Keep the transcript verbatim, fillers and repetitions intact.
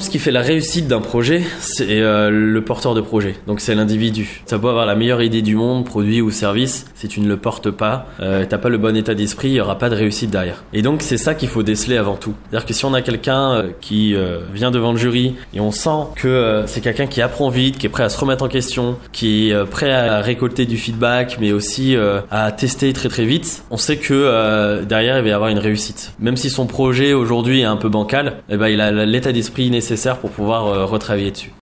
ce qui fait la réussite d'un projet, c'est euh, le porteur de projet. Donc c'est l'individu. Ça peut avoir la meilleure idée du monde, produit ou service, si tu ne le portes pas, euh, t'as pas le bon état d'esprit, il y aura pas de réussite derrière. Et donc c'est ça qu'il faut déceler avant tout. C'est-à-dire que si on a quelqu'un euh, qui euh, vient devant le jury et on sent que euh, c'est quelqu'un qui apprend vite, qui est prêt à se remettre en question, qui est euh, prêt à récolter du feedback, mais aussi euh, à tester très très vite, on sait que euh, derrière il va y avoir une réussite. Même si son projet aujourd'hui est un peu bancal, eh ben il a l'état d'esprit nécessaire pour pouvoir euh, retravailler dessus.